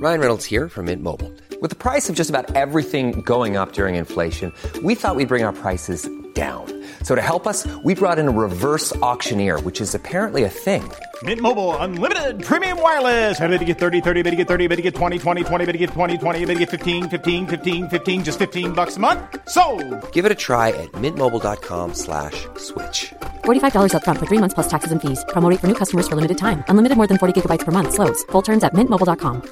Ryan Reynolds here from Mint Mobile. With the price of just about everything going up during inflation, we thought we'd bring our prices down. So to help us, we brought in a reverse auctioneer, which is apparently a thing. Mint Mobile Unlimited Premium Wireless. How to get 30, 30, bit to get 30, bit to get 20, 20, 20, bit to get 20, 20, bit to get 15, 15, 15, 15, just $15 a month? Sold! Give it a try at mintmobile.com/switch. $45 up front for 3 months plus taxes and fees. Promo rate for new customers for limited time. Unlimited more than 40 gigabytes per month. Slows full terms at mintmobile.com.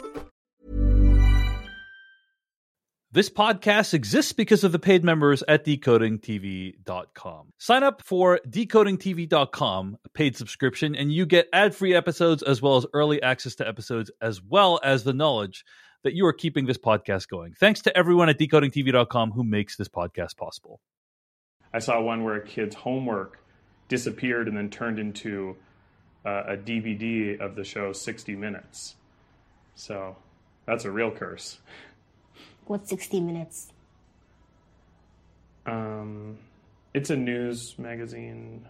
This podcast exists because of the paid members at decodingtv.com. Sign up for decodingtv.com, a paid subscription, and you get ad-free episodes as well as early access to episodes, as well as the knowledge that you are keeping this podcast going. Thanks to everyone at decodingtv.com who makes this podcast possible. I saw one where a kid's homework disappeared and then turned into a DVD of the show 60 Minutes. So that's a real curse. What's 60 Minutes? It's a news magazine.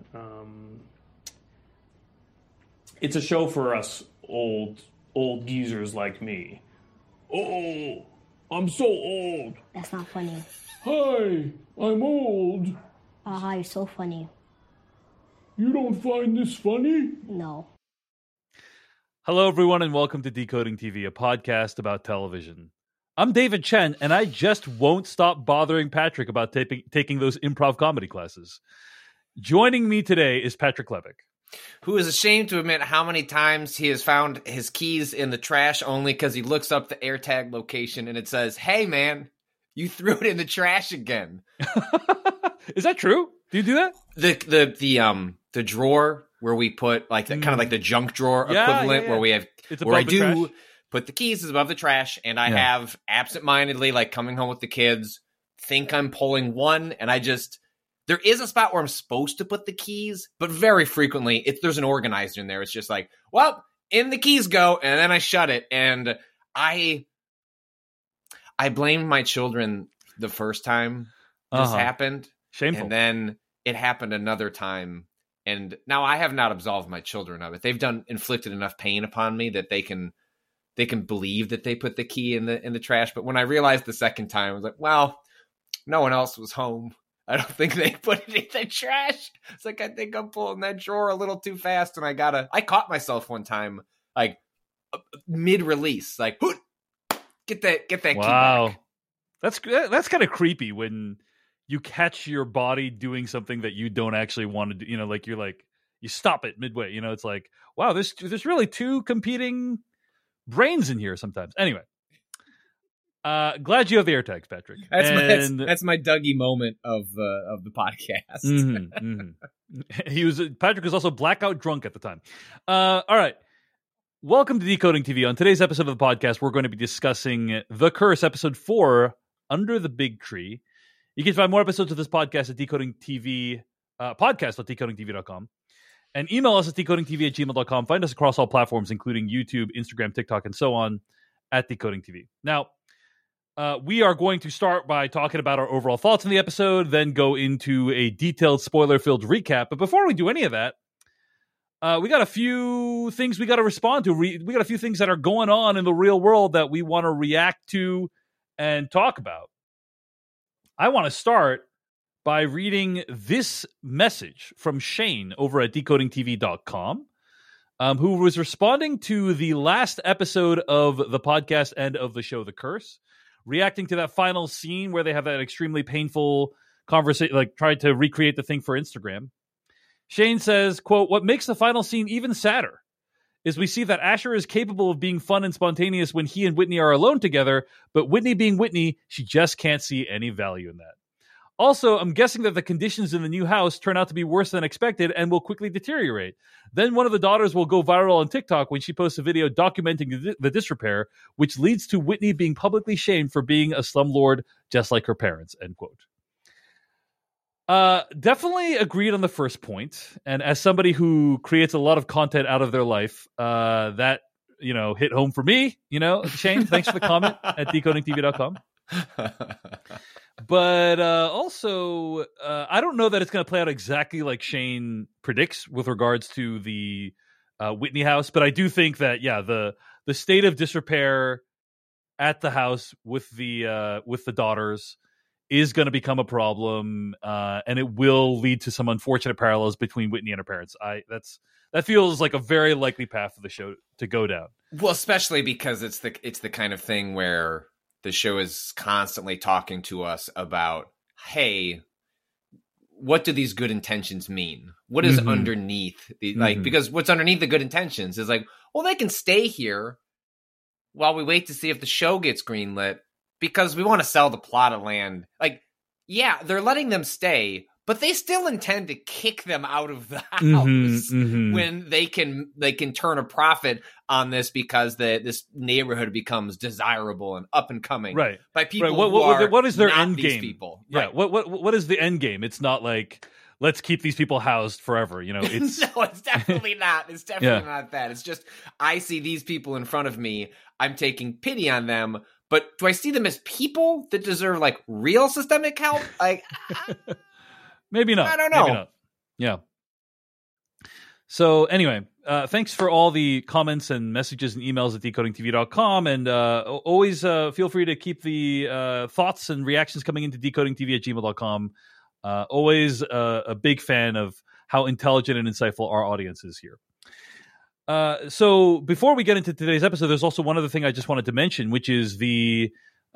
It's a show for us old geezers like me. Oh, I'm so old. That's not funny. Hi, I'm old. Aha, you're so funny. You don't find this funny? No. Hello, everyone, and welcome to Decoding TV, a podcast about television. I'm David Chen, and I just won't stop bothering Patrick about taking those improv comedy classes. Joining me today is Patrick Levick, who is ashamed to admit how many times he has found his keys in the trash only because he looks up the AirTag location and it says, "Hey, man, you threw it in the trash again." Is that true? Do you do that? The drawer where we put like kind of like the junk drawer equivalent where we have where I do trash. Put the keys is above the trash, and I have absentmindedly, like coming home with the kids, think I'm pulling one, and there is a spot where I'm supposed to put the keys, but very frequently there's an organizer in there. It's just like, well, in the keys go, and then I shut it, and I blamed my children the first time this happened. Shameful. And then it happened another time, and now I have not absolved my children of it. They've inflicted enough pain upon me that they can believe that they put the key in the trash. But when I realized the second time, I was like, well, no one else was home. I don't think they put it in the trash. It's like, I think I'm pulling that drawer a little too fast. And I caught myself one time, like mid-release, like, get that key back. That's kind of creepy when you catch your body doing something that you don't actually want to do. You know, like you stop it midway. You know, it's like, wow, there's really two competing brains in here sometimes. Anyway, glad you have the AirTags, Patrick. That's my Dougie moment of the podcast. Patrick was also blackout drunk at the time. All right, welcome to Decoding TV. On today's episode of the podcast, we're going to be discussing The Curse, episode 4, Under the Big Tree. You can find more episodes of this podcast at Decoding TV podcast.decodingtv.com. And email us at decodingtv@gmail.com. Find us across all platforms, including YouTube, Instagram, TikTok, and so on, at Decoding TV. Now, we are going to start by talking about our overall thoughts on the episode, then go into a detailed, spoiler-filled recap. But before we do any of that, we got a few things we got to respond to. We got a few things that are going on in the real world that we want to react to and talk about. I want to start by reading this message from Shane over at decodingtv.com, who was responding to the last episode of the podcast and of the show The Curse, reacting to that final scene where they have that extremely painful conversation, like tried to recreate the thing for Instagram. Shane says, quote, "What makes the final scene even sadder is we see that Asher is capable of being fun and spontaneous when he and Whitney are alone together, but Whitney being Whitney, she just can't see any value in that. Also, I'm guessing that the conditions in the new house turn out to be worse than expected and will quickly deteriorate. Then one of the daughters will go viral on TikTok when she posts a video documenting the disrepair, which leads to Whitney being publicly shamed for being a slumlord just like her parents," end quote. Definitely agreed on the first point. And as somebody who creates a lot of content out of their life, that, hit home for me, Shane, thanks for the comment at decodingtv.com. But also, I don't know that it's going to play out exactly like Shane predicts with regards to the Whitney house. But I do think that, the state of disrepair at the house with the daughters is going to become a problem, and it will lead to some unfortunate parallels between Whitney and her parents. That feels like a very likely path for the show to go down. Well, especially because it's the kind of thing where the show is constantly talking to us about, hey, what do these good intentions mean? What is underneath because what's underneath the good intentions is like, well, they can stay here while we wait to see if the show gets greenlit because we want to sell the plot of land. Like, yeah, they're letting them stay, but they still intend to kick them out of the house when they can turn a profit on this because this neighborhood becomes desirable and up and coming by people who are what is their not end these game? People. Yeah, right. What is the end game? It's not like let's keep these people housed forever. It's no, it's definitely not. It's definitely not that. It's just I see these people in front of me. I'm taking pity on them. But do I see them as people that deserve like real systemic help? Like, maybe not. I don't know. Maybe not. Yeah. So anyway, thanks for all the comments and messages and emails at decodingtv.com. And always feel free to keep the thoughts and reactions coming into decodingtv@gmail.com. Always a big fan of how intelligent and insightful our audience is here. So before we get into today's episode, there's also one other thing I just wanted to mention, which is the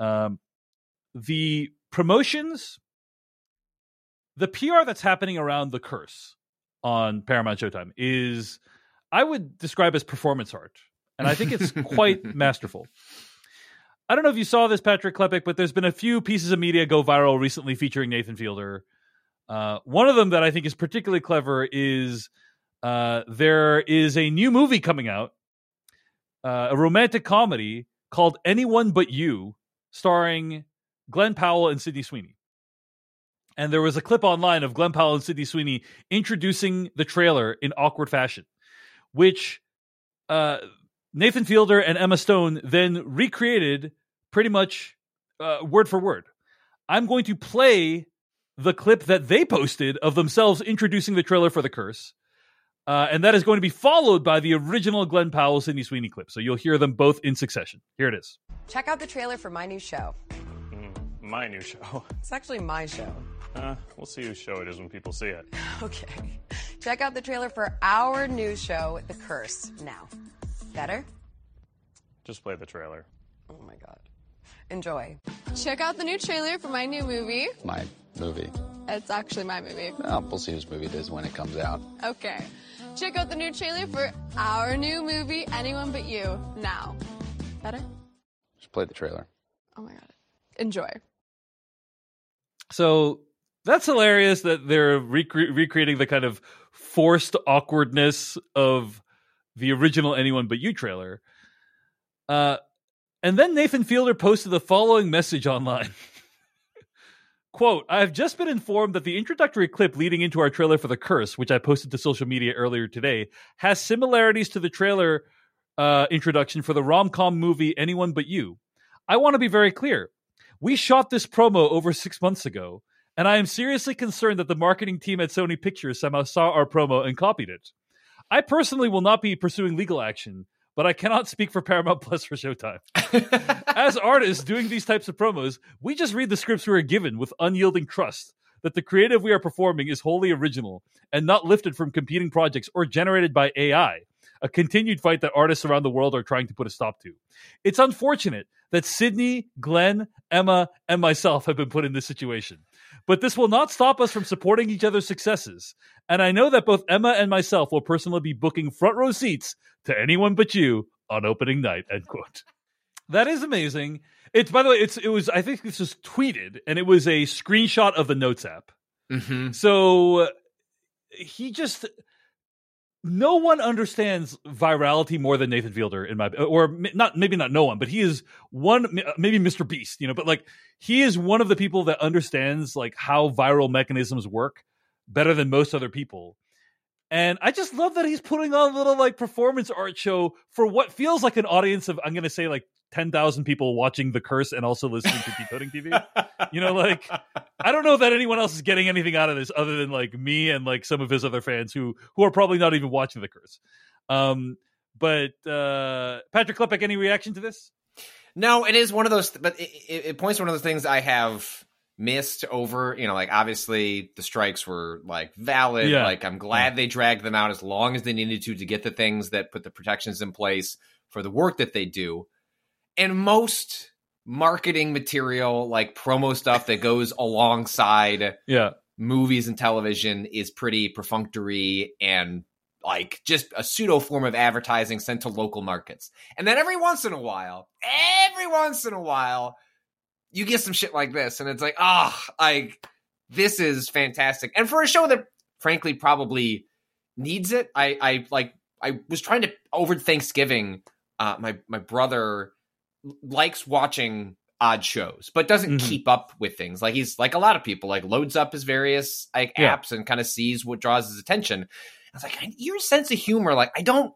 promotions, the PR that's happening around The Curse on Paramount Showtime is, I would describe as performance art. And I think it's quite masterful. I don't know if you saw this, Patrick Klepek, but there's been a few pieces of media go viral recently featuring Nathan Fielder. One of them that I think is particularly clever is there is a new movie coming out, a romantic comedy called Anyone But You, starring Glenn Powell and Sydney Sweeney. And there was a clip online of Glenn Powell and Sydney Sweeney introducing the trailer in awkward fashion, which Nathan Fielder and Emma Stone then recreated pretty much word for word. I'm going to play the clip that they posted of themselves introducing the trailer for The Curse. And that is going to be followed by the original Glenn Powell, Sydney Sweeney clip. So you'll hear them both in succession. Here it is. Check out the trailer for my new show. My new show? It's actually my show. We'll see whose show it is when people see it. Okay. Check out the trailer for our new show, The Curse, now. Better? Just play the trailer. Oh my God. Enjoy. Check out the new trailer for my new movie. My movie. It's actually my movie. Well, we'll see whose movie it is when it comes out. Okay. Check out the new trailer for our new movie, Anyone But You, now. Better? Just play the trailer. Oh my God. Enjoy. So that's hilarious that they're recreating the kind of forced awkwardness of the original Anyone But You trailer. And then Nathan Fielder posted the following message online. Quote, I have just been informed that the introductory clip leading into our trailer for The Curse, which I posted to social media earlier today, has similarities to the trailer introduction for the rom-com movie Anyone But You. I want to be very clear. We shot this promo over 6 months ago, and I am seriously concerned that the marketing team at Sony Pictures somehow saw our promo and copied it. I personally will not be pursuing legal action, but I cannot speak for Paramount Plus for Showtime. As artists doing these types of promos, we just read the scripts we are given with unyielding trust that the creative we are performing is wholly original and not lifted from competing projects or generated by AI, a continued fight that artists around the world are trying to put a stop to. It's unfortunate that Sydney, Glenn, Emma, and myself have been put in this situation. But this will not stop us from supporting each other's successes. And I know that both Emma and myself will personally be booking front row seats to Anyone But You on opening night, end quote. That is amazing. It's, by the way, it was, I think this was tweeted, and it was a screenshot of the Notes app. Mm-hmm. So he just, no one understands virality more than Nathan Fielder maybe not no one, but he is one, maybe Mr. Beast, but like he is one of the people that understands like how viral mechanisms work better than most other people. And I just love that he's putting on a little like performance art show for what feels like an audience of, I'm going to say like 10,000 people watching The Curse and also listening to Decoding TV. Like I don't know that anyone else is getting anything out of this other than like me and like some of his other fans who are probably not even watching The Curse. But Patrick Klepek, any reaction to this? No, it is one of those, but it points to one of those things I have missed over, like obviously the strikes were like valid. Yeah. Like I'm glad they dragged them out as long as they needed to get the things that put the protections in place for the work that they do. And most marketing material, like promo stuff that goes alongside movies and television is pretty perfunctory and like just a pseudo form of advertising sent to local markets. And then every once in a while, you get some shit like this, and it's like, this is fantastic. And for a show that, frankly, probably needs it, I was trying to, over Thanksgiving, my brother likes watching odd shows, but doesn't keep up with things. Like he's like a lot of people, like loads up his various apps and kind of sees what draws his attention. I was like, your sense of humor, like I don't,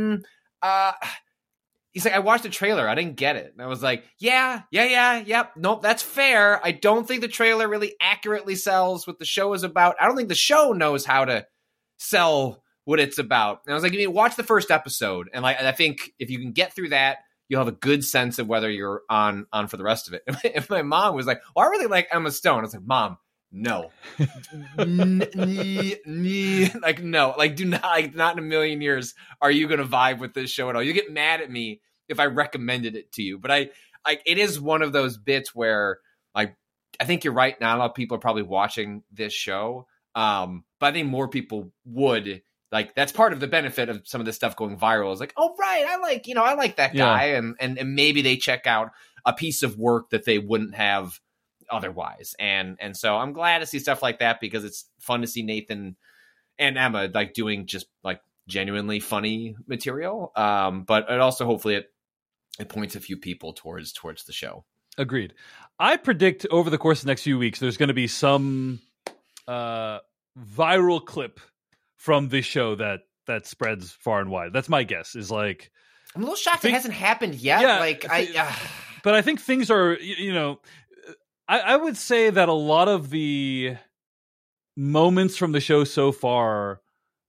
he's like, I watched the trailer. I didn't get it. And I was like, yep. Nope, that's fair. I don't think the trailer really accurately sells what the show is about. I don't think the show knows how to sell what it's about. And I was like, watch the first episode. And I think if you can get through that, you'll have a good sense of whether you're on for the rest of it. If my mom was like, well, I really like Emma Stone. I was like, Mom, no. Like, no. Like, do not, like, not in a million years are you going to vibe with this show at all. You get mad at me if I recommended it to you. But it is one of those bits where, like, I think you're right. Not a lot of people are probably watching this show. But I think more people would. Like, that's part of the benefit of some of this stuff going viral is like, oh, right, I like that guy. And maybe they check out a piece of work that they wouldn't have otherwise. And so I'm glad to see stuff like that because it's fun to see Nathan and Emma like doing just like genuinely funny material. But it also, hopefully it points a few people towards the show. Agreed. I predict over the course of the next few weeks, there's going to be some viral clip from this show that spreads far and wide. That's my guess. Is like I'm a little shocked it hasn't happened yet. Yeah, but I think things are. I would say that a lot of the moments from the show so far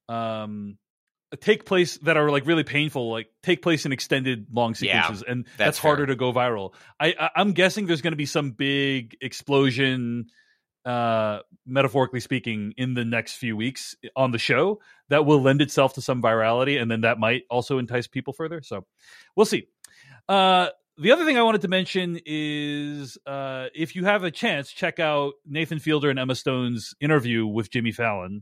take place that are like really painful. Like take place in extended long sequences, and that's harder to go viral. I'm guessing there's going to be some big explosion. Metaphorically speaking, in the next few weeks on the show that will lend itself to some virality, and then that might also entice people further. So we'll see. The other thing I wanted to mention is if you have a chance, check out Nathan Fielder and Emma Stone's interview with Jimmy Kimmel.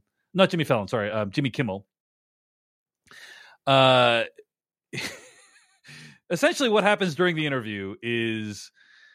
Essentially what happens during the interview is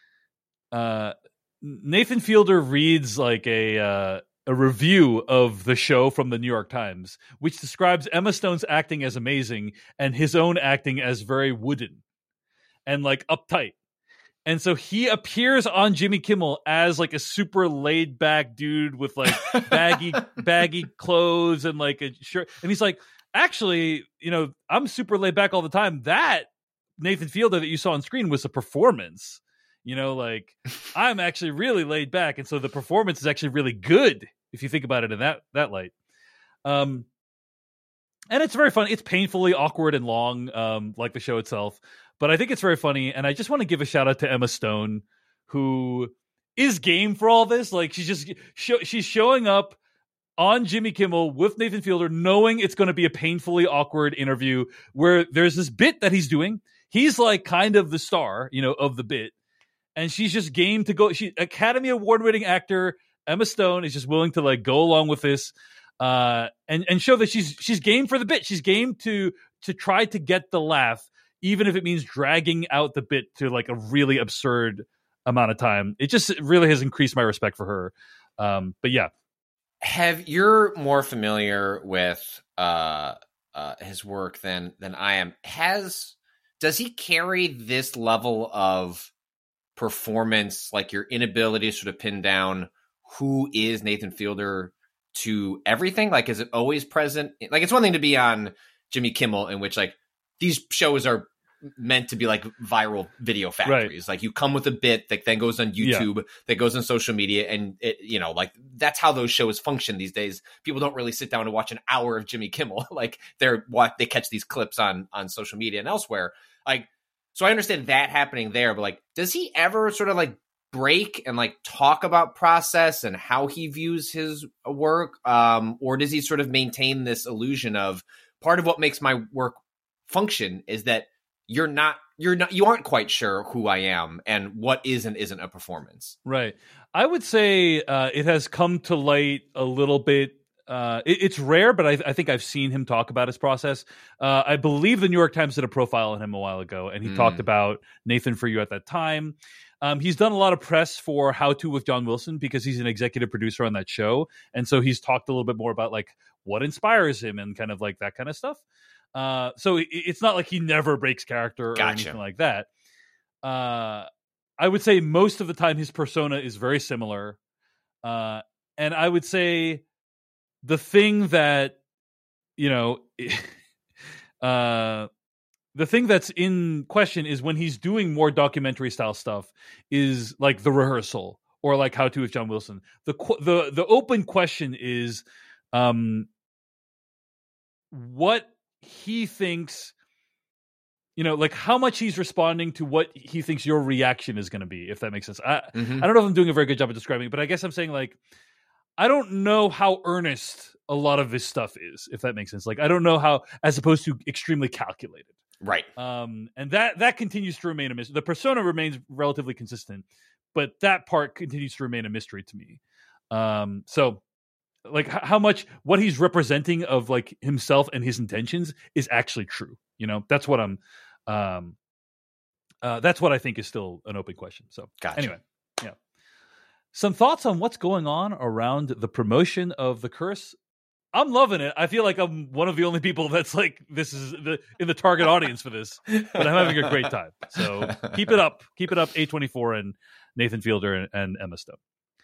Nathan Fielder reads like a review of the show from the New York Times, which describes Emma Stone's acting as amazing and his own acting as very wooden and like uptight. And so he appears on Jimmy Kimmel as like a super laid back dude with like baggy clothes and like a shirt. And he's like, actually, I'm super laid back all the time. That Nathan Fielder that you saw on screen was a performance. Like I'm actually really laid back. And so the performance is actually really good if you think about it in that light. And it's very funny. It's painfully awkward and long, like the show itself. But I think it's very funny. And I just want to give a shout out to Emma Stone, who is game for all this. Like she's showing up on Jimmy Kimmel with Nathan Fielder, knowing it's going to be a painfully awkward interview where there's this bit that he's doing. He's like kind of the star, of the bit. And she's just game to go. She Academy Award-winning actor Emma Stone is just willing to like go along with this, and show that she's game for the bit. She's game to try to get the laugh, even if it means dragging out the bit to like a really absurd amount of time. It just really has increased my respect for her. But yeah, you're more familiar with his work than I am. Does he carry this level of performance, like your inability to sort of pin down who is Nathan Fielder to everything? Like, is it always present? Like, it's one thing to be on Jimmy Kimmel, in which like these shows are meant to be like viral video factories. Right. Like you come with a bit that then goes on YouTube, that goes on social media, and it, like that's how those shows function these days. People don't really sit down and watch an hour of Jimmy Kimmel. Like they catch these clips on social media and elsewhere. Like So I understand that happening there, but like, does he ever sort of like break and like talk about process and how he views his work? Or does he sort of maintain this illusion of part of what makes my work function is that you aren't quite sure who I am and what is and isn't a performance. Right. I would say it has come to light a little bit. It's rare, but I think I've seen him talk about his process. I believe the New York Times did a profile on him a while ago, and he talked about Nathan For You at that time. He's done a lot of press for How To with John Wilson because he's an executive producer on that show. And so he's talked a little bit more about like what inspires him and kind of like that kind of stuff. So it's not like he never breaks character or anything like that. I would say most of the time his persona is very similar. And I would say the thing that, the thing that's in question is when he's doing more documentary style stuff is like The Rehearsal or like How To with John Wilson. The open question is what he thinks, like how much he's responding to what he thinks your reaction is going to be, if that makes sense. I don't know if I'm doing a very good job of describing it, but I guess I'm saying like, I don't know how earnest a lot of this stuff is, if that makes sense. Like, I don't know how, as opposed to extremely calculated. Right. And that continues to remain a mystery. The persona remains relatively consistent, but that part continues to remain a mystery to me. So like how much what he's representing of like himself and his intentions is actually true. That's what that's what I think is still an open question. So Anyway, yeah. Some thoughts on what's going on around the promotion of The Curse. I'm loving it. I feel like I'm one of the only people that's like, this is in the target audience for this, but I'm having a great time. So keep it up. Keep it up, A24 and Nathan Fielder and Emma Stone.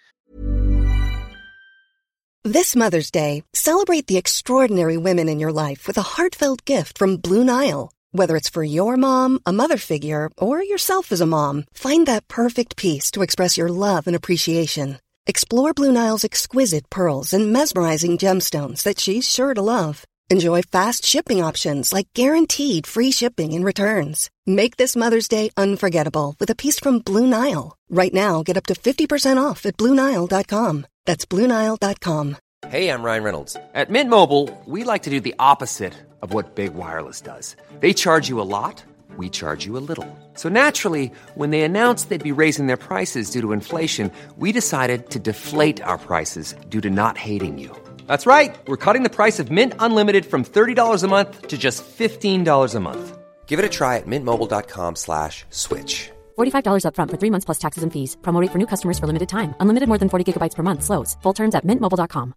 This Mother's Day, celebrate the extraordinary women in your life with a heartfelt gift from Blue Nile. Whether it's for your mom, a mother figure, or yourself as a mom, find that perfect piece to express your love and appreciation. Explore Blue Nile's exquisite pearls and mesmerizing gemstones that she's sure to love. Enjoy fast shipping options like guaranteed free shipping and returns. Make this Mother's Day unforgettable with a piece from Blue Nile. Right now, get up to 50% off at BlueNile.com. That's BlueNile.com. Hey, I'm Ryan Reynolds. At Mint Mobile, we like to do the opposite of what Big Wireless does. They charge you a lot, we charge you a little. So naturally, when they announced they'd be raising their prices due to inflation, we decided to deflate our prices due to not hating you. That's right. We're cutting the price of Mint Unlimited from $30 a month to just $15 a month. Give it a try at mintmobile.com/switch. $45 up front for 3 months plus taxes and fees. Promo rate for new customers for limited time. Unlimited more than 40 gigabytes per month. Slows full terms at mintmobile.com.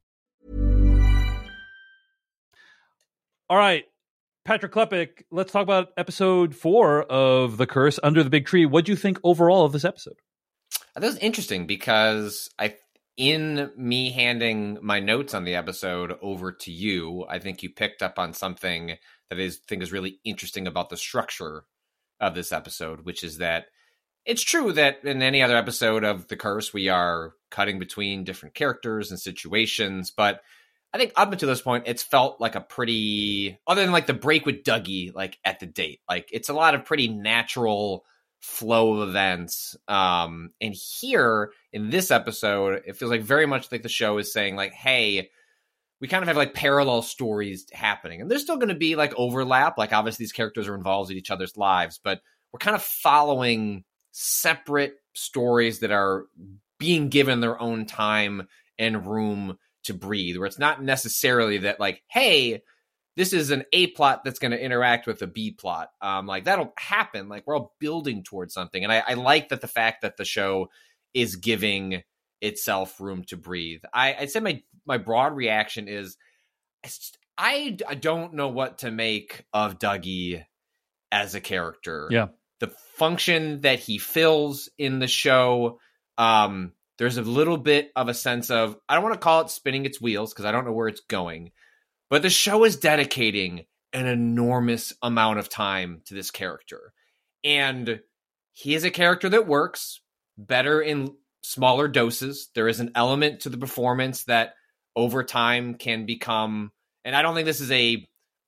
All right, Patrick Klepek, let's talk about episode 4 of The Curse, Under the Big Tree. What do you think overall of this episode? That was interesting because in me handing my notes on the episode over to you, I think you picked up on something that I think is really interesting about the structure of this episode, which is that it's true that in any other episode of The Curse, we are cutting between different characters and situations, but I think up until this point, it's felt like a pretty, other than like the break with Dougie, like at the date, like it's a lot of pretty natural flow of events. And here in this episode, it feels like very much like the show is saying like, hey, we kind of have like parallel stories happening. And there's still going to be like overlap. Like obviously these characters are involved in each other's lives, but we're kind of following separate stories that are being given their own time and room to breathe, where it's not necessarily that like, hey, this is an A plot that's going to interact with a B plot. Like that'll happen. Like we're all building towards something. And I like that the fact that the show is giving itself room to breathe. I'd say my broad reaction is I don't know what to make of Dougie as a character. Yeah. The function that he fills in the show, there's a little bit of a sense of, I don't want to call it spinning its wheels because I don't know where it's going, but the show is dedicating an enormous amount of time to this character. And he is a character that works better in smaller doses. There is an element to the performance that over time can become, and I don't think this is a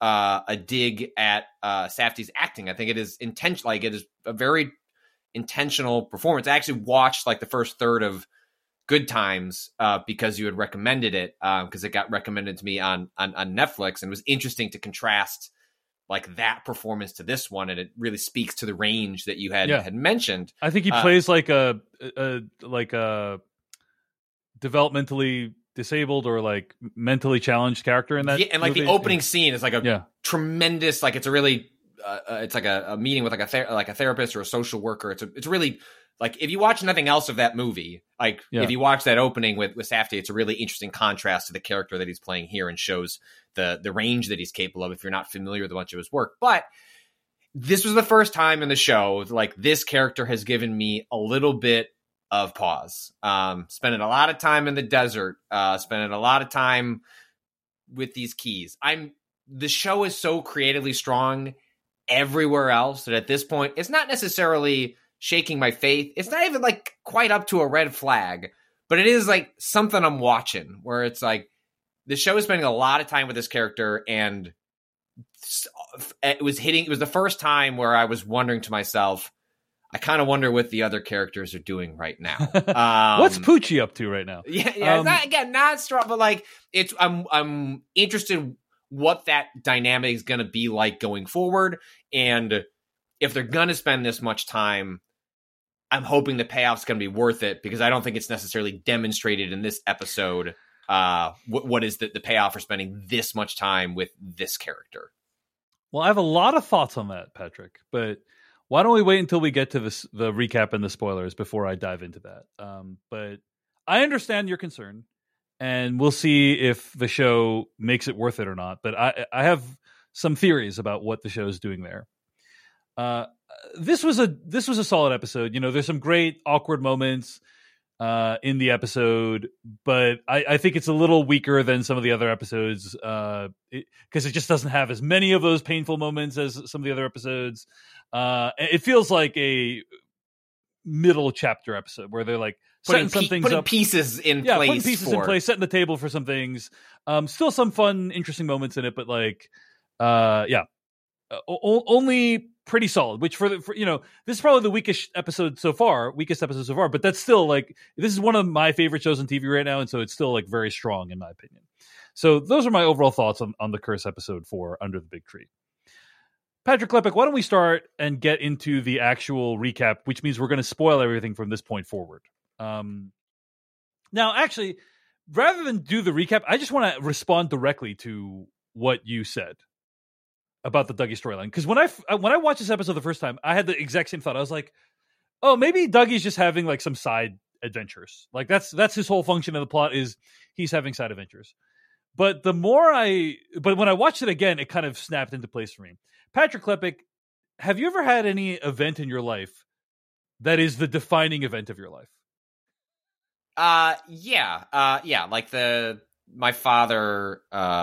a dig at Safdie's acting. I think it is intentional. Like, it is a very intentional performance. I actually watched like the first third of Good Times because you had recommended it, because it got recommended to me on Netflix, and it was interesting to contrast like that performance to this one, and it really speaks to the range that you had mentioned. I think he plays like a developmentally disabled or like mentally challenged character in that. Yeah, and like movie. The opening scene is like a tremendous, like it's a really it's like a meeting with like a therapist or a social worker. It's really like, if you watch nothing else of that movie, like if you watch that opening with Safdie, it's a really interesting contrast to the character that he's playing here, and shows the range that he's capable of if you're not familiar with a bunch of his work. But this was the first time in the show, like, this character has given me a little bit of pause. Spending a lot of time in the desert, spending a lot of time with these keys. The show is so creatively strong everywhere else that at this point, it's not necessarily shaking my faith. It's not even like quite up to a red flag, but it is like something I'm watching where it's like the show is spending a lot of time with this character, and it was the first time where I was wondering to myself, I kind of wonder what the other characters are doing right now. What's Poochie up to right now? Yeah. Not strong, but like I'm interested what that dynamic is going to be like going forward, and if they're going to spend this much time, I'm hoping the payoff's going to be worth it, because I don't think it's necessarily demonstrated in this episode what is the payoff for spending this much time with this character. Well, I have a lot of thoughts on that, Patrick, but why don't we wait until we get to the recap and the spoilers before I dive into that? But I understand your concern, and we'll see if the show makes it worth it or not. But I have some theories about what the show is doing there. This was a solid episode. You know, there's some great awkward moments in the episode, but I think it's a little weaker than some of the other episodes because it just doesn't have as many of those painful moments as some of the other episodes. It feels like a middle chapter episode where they're like putting pieces in place, setting the table for some things. Still some fun, interesting moments in it, but like, only pretty solid. Which for you know, this is probably the weakest episode so far. But that's still like, this is one of my favorite shows on TV right now, and so it's still like very strong in my opinion. So those are my overall thoughts on the Curse episode 4, Under the Big Tree. Patrick Klepek, why don't we start and get into the actual recap, which means we're going to spoil everything from this point forward. Now, actually, rather than do the recap, I just want to respond directly to what you said about the Dougie storyline. Because when I watched this episode the first time, I had the exact same thought. I was like, oh, maybe Dougie's just having like some side adventures. Like that's his whole function of the plot, is he's having side adventures. But when I watched it again, it kind of snapped into place for me. Patrick Klepek, have you ever had any event in your life that is the defining event of your life? Yeah. Like my father,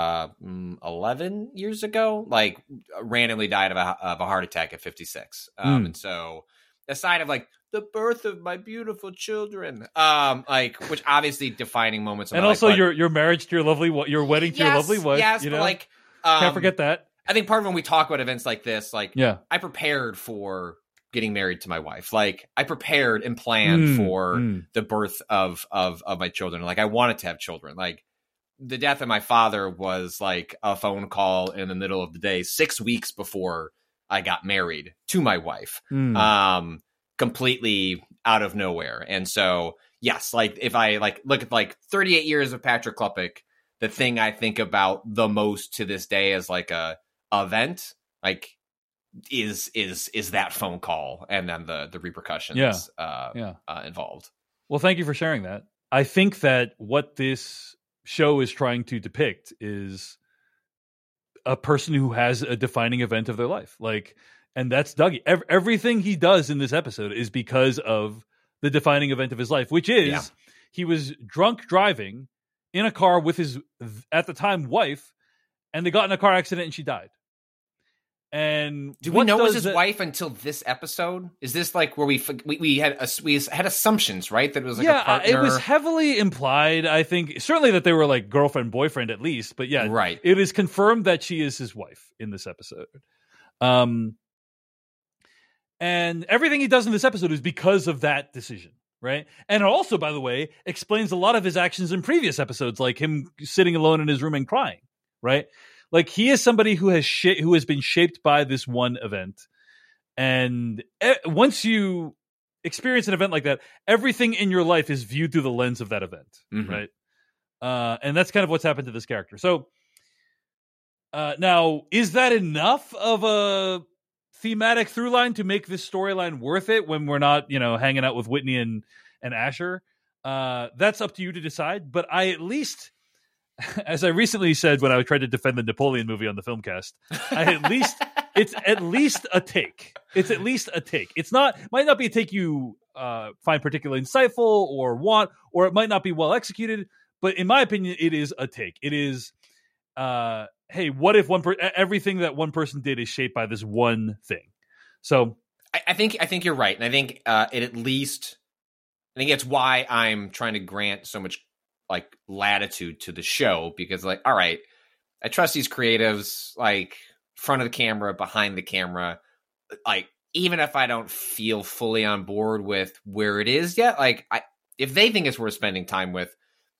11 years ago, like randomly died of a heart attack at 56. And so aside of like the birth of my beautiful children, like, which obviously defining moments. And also your marriage to your wedding to your lovely wife. Yes, you know? But like, can't forget that. I think part of when we talk about events like this, like, I prepared for getting married to my wife. Like, I prepared and planned for the birth of my children. Like, I wanted to have children. Like, the death of my father was like a phone call in the middle of the day, 6 weeks before I got married to my wife, completely out of nowhere. And so, yes, like if I like look at like 38 years of Patrick Klepek, the thing I think about the most to this day as like a event, like is that phone call and then the repercussions involved. Well, thank you for sharing that. I think that what this show is trying to depict is a person who has a defining event of their life. Like, and that's Dougie. Everything he does in this episode is because of the defining event of his life, which is he was drunk driving in a car with his, at the time, wife, and they got in a car accident and she died. And do we know it was his wife until this episode? Is this like where we had assumptions, right? That it was like a partner? It was heavily implied, I think. Certainly that they were like girlfriend, boyfriend at least. But yeah, right. It is confirmed that she is his wife in this episode. And everything he does in this episode is because of that decision, right? And it also, by the way, explains a lot of his actions in previous episodes, like him sitting alone in his room and crying, right? Like, he is somebody who has been shaped by this one event. And once you experience an event like that, everything in your life is viewed through the lens of that event, right? And that's kind of what's happened to this character. So now, is that enough of a thematic through line to make this storyline worth it when we're not, hanging out with Whitney and Asher? That's up to you to decide. But I at least... As I recently said when I tried to defend the Napoleon movie on the Filmcast, it's at least a take. It's at least a take. Might not be a take you find particularly insightful or want, or it might not be well executed. But in my opinion, it is a take. It is, hey, what if everything that one person did is shaped by this one thing? So I think you're right, and I think it's why I'm trying to grant so much like latitude to the show, because like, all right, I trust these creatives, like front of the camera, behind the camera, like even if I don't feel fully on board with where it is yet, like if they think it's worth spending time with,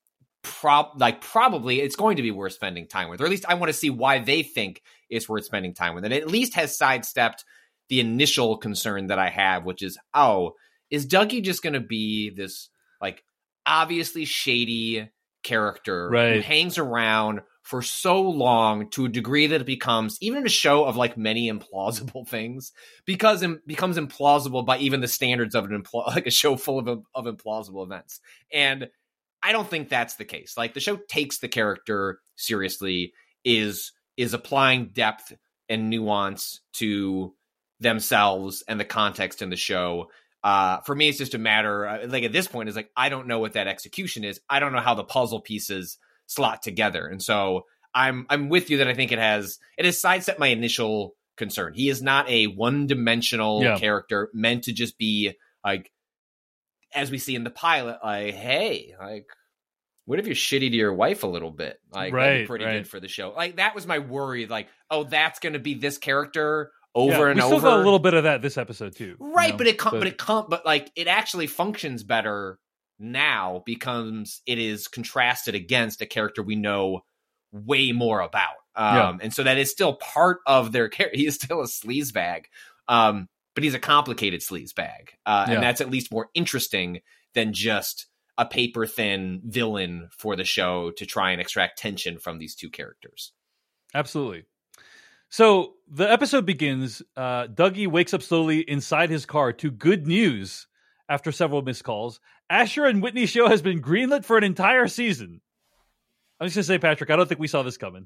probably it's going to be worth spending time with, or at least I want to see why they think it's worth spending time with. And it at least has sidestepped the initial concern that I have, which is, is Dougie just going to be this like obviously shady character who hangs around for so long to a degree that it becomes, even a show of like many implausible things, because it becomes implausible by even the standards of like a show full of implausible events. And I don't think that's the case. Like, the show takes the character seriously, is applying depth and nuance to themselves and the context in the show. For me, it's just a matter, like at this point, is like, I don't know what that execution is. I don't know how the puzzle pieces slot together. And so I'm with you that I think it has sidestepped my initial concern. He is not a one-dimensional character meant to just be like, as we see in the pilot, like, hey, like, what if you're shitty to your wife a little bit? Like, that'd be pretty good for the show. Like, that was my worry. Like, that's going to be this character over and over. We still got a little bit of that this episode too, right? But like, it actually functions better now because it is contrasted against a character we know way more about. And so that is still part of their character. He is still a sleazebag, but he's a complicated sleazebag, and that's at least more interesting than just a paper thin villain for the show to try and extract tension from these two characters. Absolutely. So the episode begins. Dougie wakes up slowly inside his car to good news after several missed calls. Asher and Whitney's show has been greenlit for an entire season. I'm just going to say, Patrick, I don't think we saw this coming.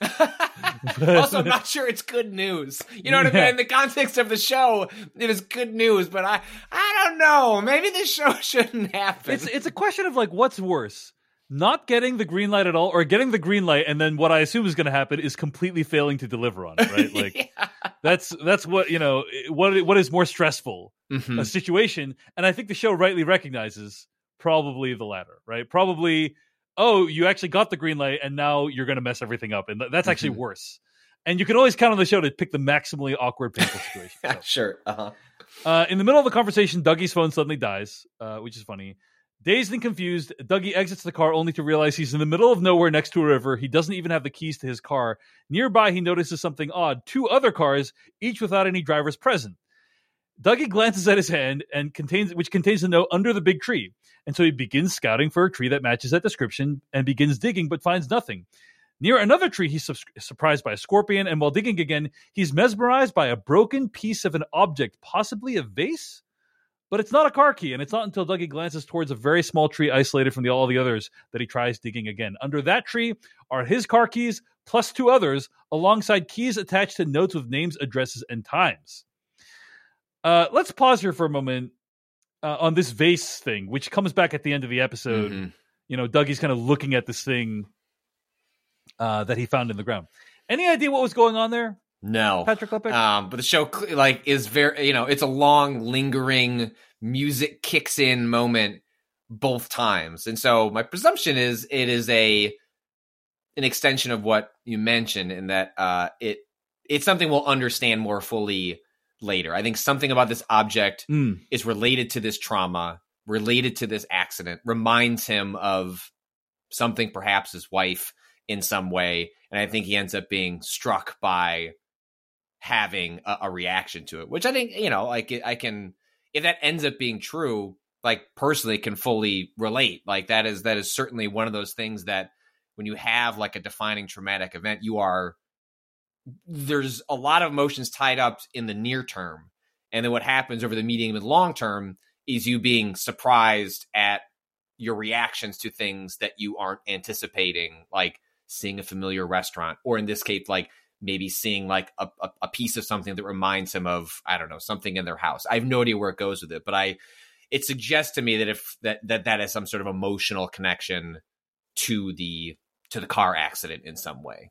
Also, I'm not sure it's good news. You know what I mean? In the context of the show, it is good news, but I don't know. Maybe this show shouldn't happen. It's a question of, like, what's worse? Not getting the green light at all, or getting the green light, and then what I assume is going to happen is completely failing to deliver on it, right? Like, that's what, what is more stressful, a situation. And I think the show rightly recognizes probably the latter, right? Probably, you actually got the green light, and now you're going to mess everything up. And that's actually worse. And you can always count on the show to pick the maximally awkward, painful situation. So. Sure. In the middle of the conversation, Dougie's phone suddenly dies, which is funny. Dazed and confused, Dougie exits the car only to realize he's in the middle of nowhere next to a river. He doesn't even have the keys to his car. Nearby, he notices something odd. 2 other cars, each without any drivers present. Dougie glances at his hand, which contains a note under the big tree. And so he begins scouting for a tree that matches that description and begins digging, but finds nothing. Near another tree, he's surprised by a scorpion, and while digging again, he's mesmerized by a broken piece of an object, possibly a vase? But it's not a car key, and it's not until Dougie glances towards a very small tree isolated from all the others that he tries digging again. Under that tree are his car keys, plus 2 others, alongside keys attached to notes with names, addresses, and times. Let's pause here for a moment on this vase thing, which comes back at the end of the episode. Dougie's kind of looking at this thing that he found in the ground. Any idea what was going on there? No, Patrick Klepek. But the show is very, it's a long, lingering music kicks in moment both times, and so my presumption is it is an extension of what you mentioned, in that it's something we'll understand more fully later. I think something about this object is related to this trauma, related to this accident, reminds him of something, perhaps his wife in some way, and I think he ends up being struck by having a reaction to it, which I think, I can, if that ends up being true, personally can fully relate. That is certainly one of those things that when you have a defining traumatic event, there's a lot of emotions tied up in the near term. And then what happens over the medium and long term is you being surprised at your reactions to things that you aren't anticipating, like seeing a familiar restaurant, or in this case, maybe seeing a piece of something that reminds him of, I don't know, something in their house. I have no idea where it goes with it, but it suggests to me that if that is some sort of emotional connection to the car accident in some way.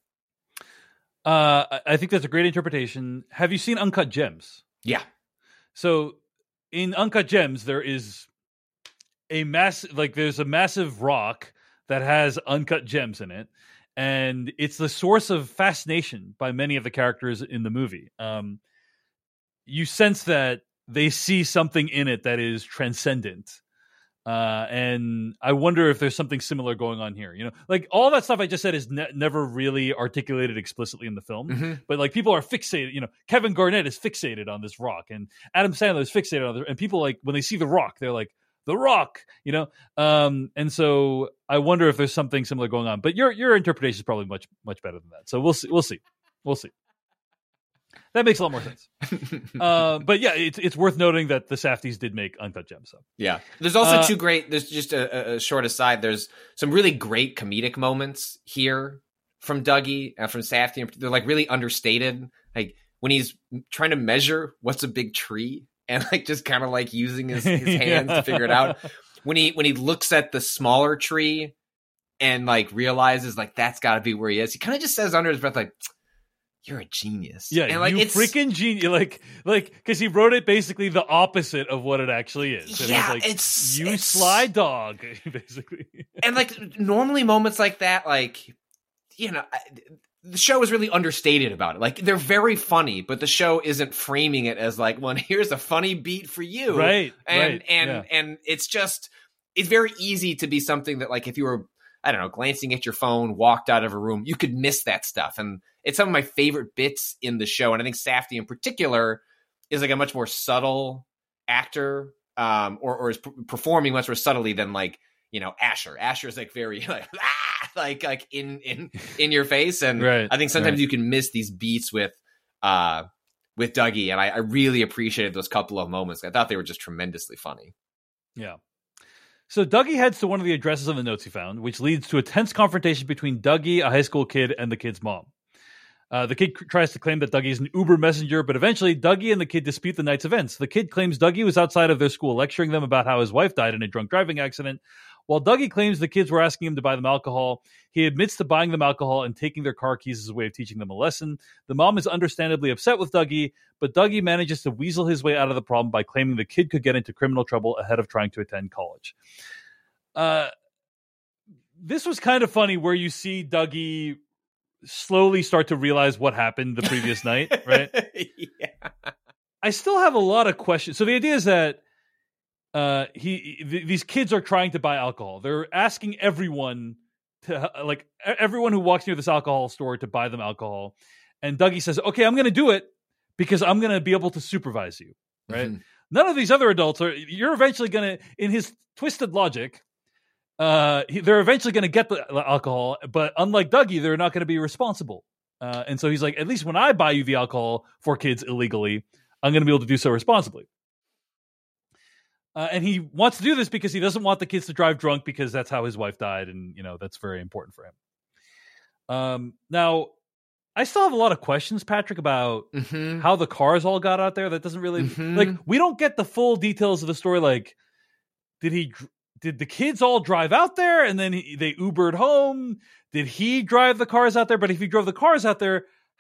I think that's a great interpretation. Have you seen Uncut Gems? Yeah. So in Uncut Gems, there is there's a massive rock that has uncut gems in it. And it's the source of fascination by many of the characters in the movie. You sense that they see something in it that is transcendent. And I wonder if there's something similar going on here. All that stuff I just said is never really articulated explicitly in the film. But people are fixated. Kevin Garnett is fixated on this rock, and Adam Sandler is fixated on it. And people when they see the rock, they're like, the rock, and so I wonder if there's something similar going on. But your interpretation is probably much better than that. So we'll see. That makes a lot more sense. But yeah, it's worth noting that the Safdies did make Uncut Gems. So yeah, there's also there's just a short aside. There's some really great comedic moments here from Dougie and from Safdie. They're really understated. When he's trying to measure what's a big tree, and just kind of using his hands to figure it out. When he looks at the smaller tree and realizes that's got to be where he is, he kind of just says under his breath, "You're a genius." Yeah, and it's freaking genius. Because he wrote it basically the opposite of what it actually is. And yeah, it's sly dog, basically. And normally moments like that, the show is really understated about it. They're very funny, but the show isn't framing it as well, here's a funny beat for you. Right. And it's very easy to be something that if you were, I don't know, glancing at your phone, walked out of a room, you could miss that stuff. And it's some of my favorite bits in the show. And I think Safdie in particular is a much more subtle actor, or is performing much more subtly than Asher. Asher is very in your face, and right, I think sometimes you can miss these beats with Dougie, and I really appreciated those couple of moments. I thought they were just tremendously funny. Yeah. So Dougie heads to one of the addresses on the notes he found, which leads to a tense confrontation between Dougie, a high school kid, and the kid's mom. The kid tries to claim that Dougie is an Uber messenger, but eventually Dougie and the kid dispute the night's events. The kid claims Dougie was outside of their school lecturing them about how his wife died in a drunk driving accident, while Dougie claims the kids were asking him to buy them alcohol. He admits to buying them alcohol and taking their car keys as a way of teaching them a lesson. The mom is understandably upset with Dougie, but Dougie manages to weasel his way out of the problem by claiming the kid could get into criminal trouble ahead of trying to attend college. This was kind of funny where you see Dougie slowly start to realize what happened the previous night, right? Yeah. I still have a lot of questions. So the idea is that these kids are trying to buy alcohol. They're asking everyone everyone who walks near this alcohol store to buy them alcohol. And Dougie says, "Okay, I'm going to do it because I'm going to be able to supervise you." Right? Mm-hmm. None of these other adults you're eventually going to, in his twisted logic, they're eventually going to get the alcohol, but unlike Dougie, they're not going to be responsible. And so he's like, at least when I buy you the alcohol for kids illegally, I'm going to be able to do so responsibly. And he wants to do this because he doesn't want the kids to drive drunk because that's how his wife died. And, that's very important for him. Now, I still have a lot of questions, Patrick, about how the cars all got out there. That doesn't really we don't get the full details of the story. Did the kids all drive out there and then they Ubered home? Did he drive the cars out there? But if he drove the cars out there,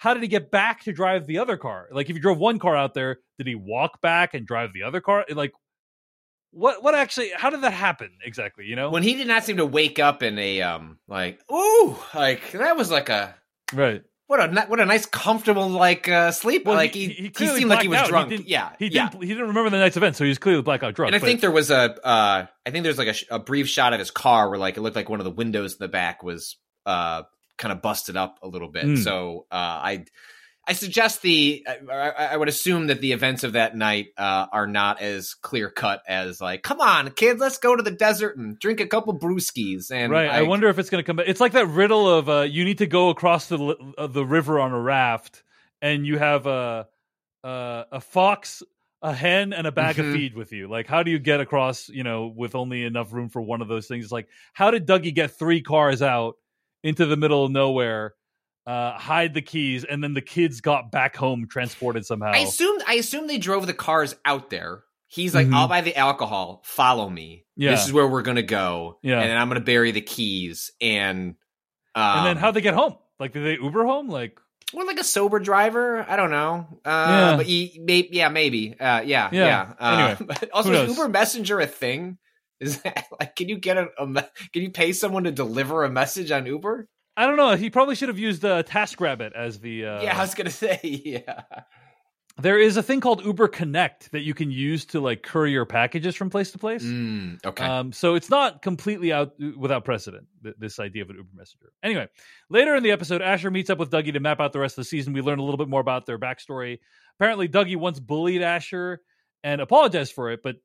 how did he get back to drive the other car? Like, if he drove one car out there, did he walk back and drive the other car? Like, what actually, how did that happen exactly, you know? When he did not seem to wake up in a, like, ooh, like, that was like a... Right. What a nice, comfortable, like, sleep. Well, like, he seemed like he was drunk. He didn't remember the night's event, so he was clearly blackout drunk. And I think there was I think there's like a brief shot of his car where, like, it looked like one of the windows in the back was kind of busted up a little bit. So I suggest I would assume that the events of that night are not as clear cut as, like, come on, kids, let's go to the desert and drink a couple brewskis. And right, I wonder if it's going to come back. It's like that riddle of you need to go across the river on a raft, and you have a fox, a hen, and a bag of feed with you. Like, how do you get across? You know, with only enough room for one of those things. It's like, how did Dougie get 3 cars out into the middle of nowhere? Hide the keys, and then the kids got back home transported somehow. I assume they drove the cars out there. He's like, I'll buy the alcohol, follow me. Yeah. This is where we're gonna go. Yeah. And then I'm gonna bury the keys. And then how'd they get home? Like, did they Uber home? Like, or like a sober driver? I don't know. But maybe. Anyway, but also, is Uber Messenger a thing? Is that, like, can you get can you pay someone to deliver a message on Uber? I don't know. He probably should have used TaskRabbit as the... Yeah, I was going to say, yeah. There is a thing called Uber Connect that you can use to, like, courier packages from place to place. Okay. So it's not completely out without precedent, this idea of an Uber messenger. Anyway, later in the episode, Asher meets up with Dougie to map out the rest of the season. We learn a little bit more about their backstory. Apparently, Dougie once bullied Asher and apologized for it, but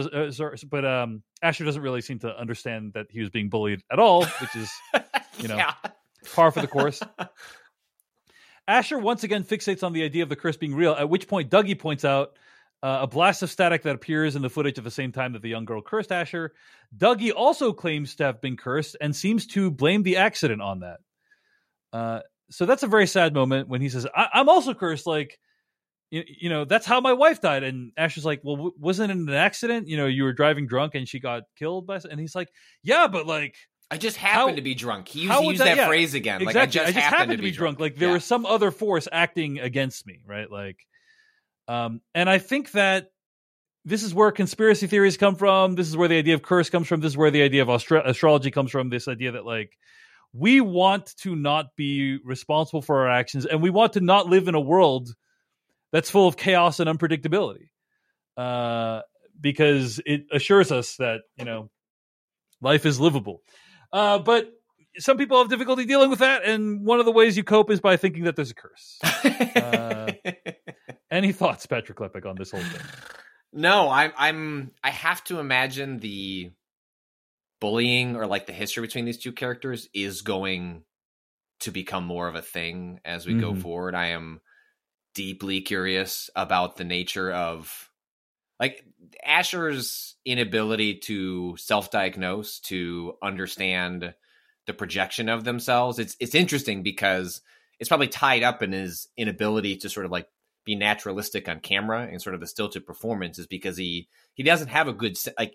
Asher doesn't really seem to understand that he was being bullied at all, which is, you know... par for the course. Asher once again fixates on the idea of the curse being real, at which point Dougie points out a blast of static that appears in the footage at the same time that the young girl cursed Asher. Dougie also claims to have been cursed and seems to blame the accident on that. So that's a very sad moment when he says, I'm also cursed, like, you know, that's how my wife died. And Asher's like, well, wasn't it an accident? You know, you were driving drunk and she got killed by... And he's like, yeah, but, like... I just happened to be drunk. He used that phrase again. Exactly. Like, I just happened to be drunk. Like, there was some other force acting against me, right? Like, and I think that this is where conspiracy theories come from. This is where the idea of curse comes from. This is where the idea of astrology comes from. This idea that, like, we want to not be responsible for our actions, and we want to not live in a world that's full of chaos and unpredictability, because it assures us that, you know, life is livable. But some people have difficulty dealing with that, and one of the ways you cope is by thinking that there's a curse. Any thoughts, Patrick Klepek, on this whole thing? No, I have to imagine the bullying, or like the history between these two characters, is going to become more of a thing as we go forward. I am deeply curious about the nature of, like, Asher's inability to self-diagnose, to understand the projection of themselves. It's interesting because it's probably tied up in his inability to sort of, like, be naturalistic on camera, and sort of the stilted performance is because he doesn't have a good, like,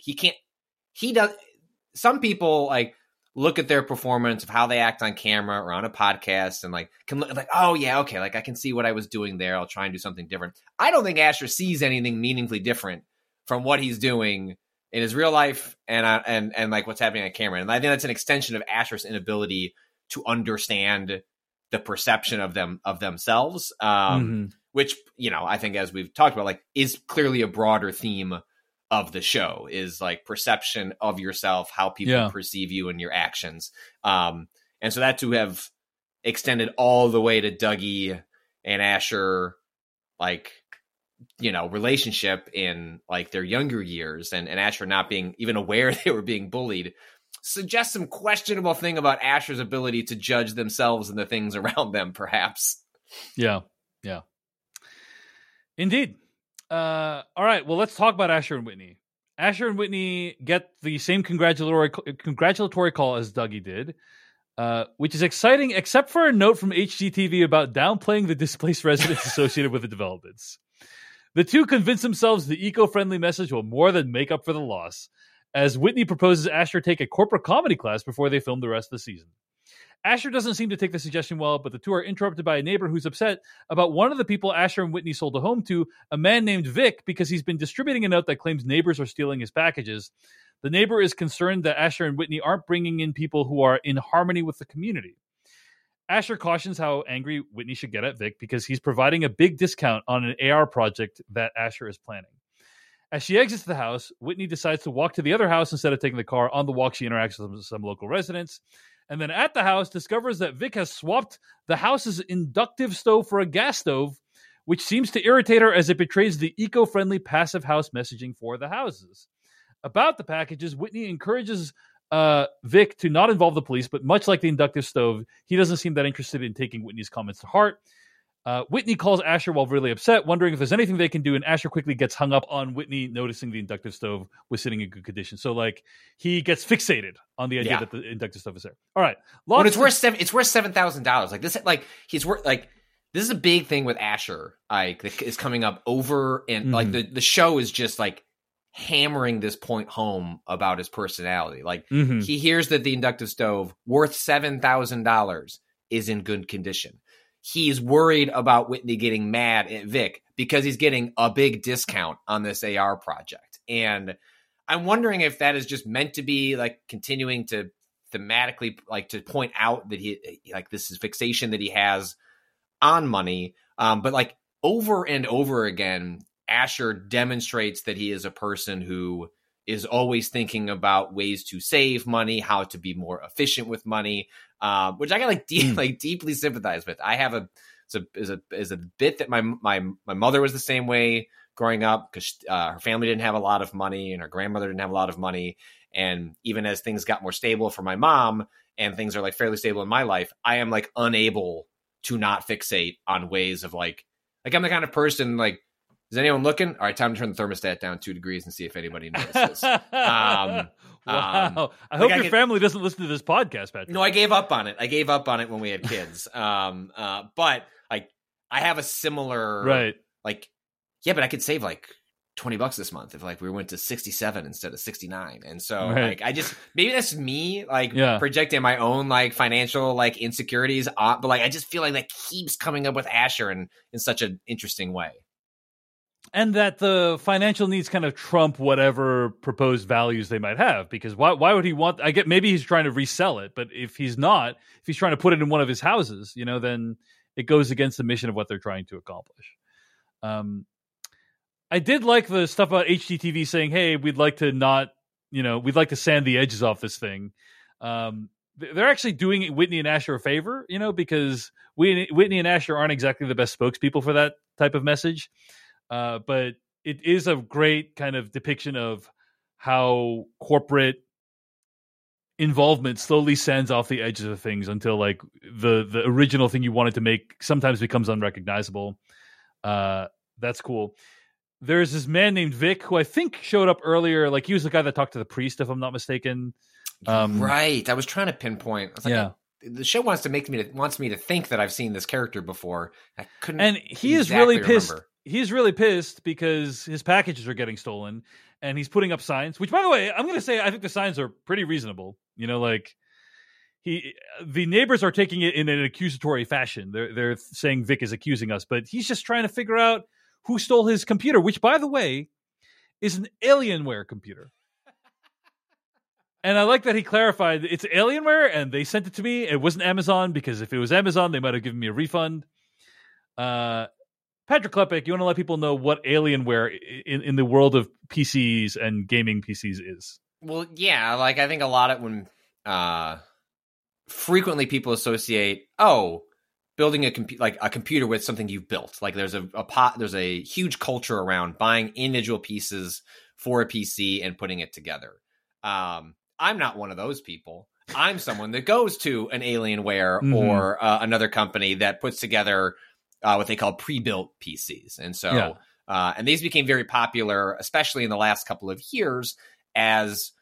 some people, like, look at their performance of how they act on camera or on a podcast and, like, can look like, oh yeah, okay, like, I can see what I was doing there. I'll try and do something different. I don't think Asher sees anything meaningfully different from what he's doing in his real life and like what's happening on camera. And I think that's an extension of Asher's inability to understand the perception of themselves, which, you know, I think, as we've talked about, like, is clearly a broader theme of the show, is, like, perception of yourself, how people perceive you and your actions. And so that to have extended all the way to Dougie and Asher, like, you know, relationship in, like, their younger years, and Asher not being even aware they were being bullied, suggests some questionable thing about Asher's ability to judge themselves and the things around them, perhaps. Yeah. Indeed. All right, well, let's talk about Asher and Whitney. Asher and Whitney get the same congratulatory call as Dougie did, which is exciting, except for a note from HGTV about downplaying the displaced residents associated with the developments. The two convince themselves the eco-friendly message will more than make up for the loss, as Whitney proposes Asher take a corporate comedy class before they film the rest of the season. Asher doesn't seem to take the suggestion well, but the two are interrupted by a neighbor who's upset about one of the people Asher and Whitney sold a home to, a man named Vic, because he's been distributing a note that claims neighbors are stealing his packages. The neighbor is concerned that Asher and Whitney aren't bringing in people who are in harmony with the community. Asher cautions how angry Whitney should get at Vic because he's providing a big discount on an AR project that Asher is planning. As she exits the house, Whitney decides to walk to the other house instead of taking the car. On the walk, she interacts with some local residents. And then at the house, discovers that Vic has swapped the house's inductive stove for a gas stove, which seems to irritate her as it betrays the eco-friendly passive house messaging for the houses. About the packages, Whitney encourages Vic to not involve the police, but much like the inductive stove, he doesn't seem that interested in taking Whitney's comments to heart. Whitney calls Asher while really upset, wondering if there's anything they can do, and Asher quickly gets hung up on Whitney noticing the inductive stove was sitting in good condition. So, like, he gets fixated on the idea that the inductive stove is there. All right, but it's worth $7,000. Like this, like he's worth like this is a big thing with Asher. Like, that is coming up over and like the show is just like hammering this point home about his personality. Like he hears that the inductive stove worth $7,000 is in good condition. He's worried about Whitney getting mad at Vic because he's getting a big discount on this AR project. And I'm wondering if that is just meant to be like continuing to thematically like to point out that he like this is fixation that he has on money. But like over and over again, Asher demonstrates that he is a person who is always thinking about ways to save money, how to be more efficient with money, which I can deeply sympathize with. I have is a bit that my mother was the same way growing up because her family didn't have a lot of money and her grandmother didn't have a lot of money. And even as things got more stable for my mom and things are like fairly stable in my life, I am like unable to not fixate on ways of like I'm the kind of person like, is anyone looking? All right, time to turn the thermostat down 2 degrees and see if anybody notices. Wow. I hope your family doesn't listen to this podcast, Patrick. No, I gave up on it. I gave up on it when we had kids. But like, I have a similar, right? Like, yeah, but I could save like $20 this month if like we went to 67 instead of 69. And so like, I just, maybe that's me like projecting my own like financial like insecurities. But like, I just feel like that keeps coming up with Asher in such an interesting way. And that the financial needs kind of trump whatever proposed values they might have, because why would he want? I get maybe he's trying to resell it, but if he's trying to put it in one of his houses, then it goes against the mission of what they're trying to accomplish. I did like the stuff about HGTV saying, "Hey, we'd like to sand the edges off this thing." They're actually doing Whitney and Asher a favor, because Whitney and Asher aren't exactly the best spokespeople for that type of message. But it is a great kind of depiction of how corporate involvement slowly sands off the edges of things until like the original thing you wanted to make sometimes becomes unrecognizable. That's cool. There's this man named Vic who I think showed up earlier. Like he was the guy that talked to the priest, if I'm not mistaken. Right. I was trying to pinpoint. I was like, the show wants me to think that I've seen this character before. I couldn't. And he is really pissed. Remember. He's really pissed because his packages are getting stolen, and he's putting up signs. Which, by the way, I'm going to say I think the signs are pretty reasonable. Like the neighbors are taking it in an accusatory fashion. They're saying Vic is accusing us, but he's just trying to figure out who stole his computer. Which, by the way, is an Alienware computer. And I like that he clarified it's Alienware, and they sent it to me. It wasn't Amazon, because if it was Amazon, they might have given me a refund. Patrick Klepek, you want to let people know what Alienware in the world of PCs and gaming PCs is? Well, yeah, like I think a lot of when frequently people associate building a computer with something you've built. Like there's a huge culture around buying individual pieces for a PC and putting it together. I'm not one of those people. I'm someone that goes to an Alienware or another company that puts together what they call pre-built PCs. And so, and these became very popular, especially in the last couple of years as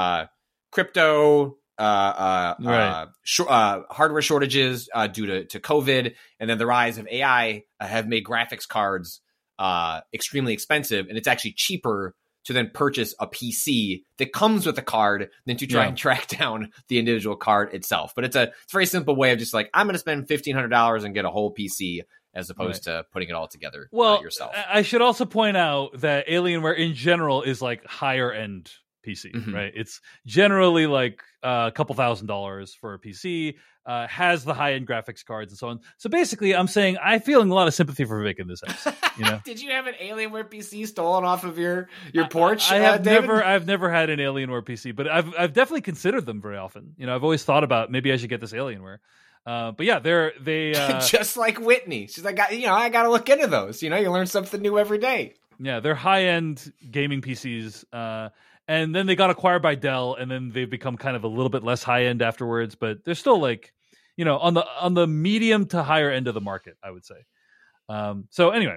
crypto, hardware shortages due to COVID, and then the rise of AI have made graphics cards extremely expensive. And it's actually cheaper to then purchase a PC that comes with a card than to try and track down the individual card itself. But it's a very simple way of just like, I'm going to spend $1,500 and get a whole PC as opposed to putting it all together yourself. I should also point out that Alienware in general is like higher end PC, right? It's generally like a couple $1,000s for a PC, has the high end graphics cards and so on. So basically, I'm saying I'm feeling a lot of sympathy for Vic in this episode. You know? Did you have an Alienware PC stolen off of your porch? I've never had an Alienware PC, but I've definitely considered them very often. You know, I've always thought about maybe I should get this Alienware. But yeah, they just like Whitney. She's like, I got to look into those. You know, you learn something new every day. Yeah, they're high end gaming PCs. And then they got acquired by Dell, and then they've become kind of a little bit less high end afterwards. But they're still like, you know, on the medium to higher end of the market, I would say. So anyway,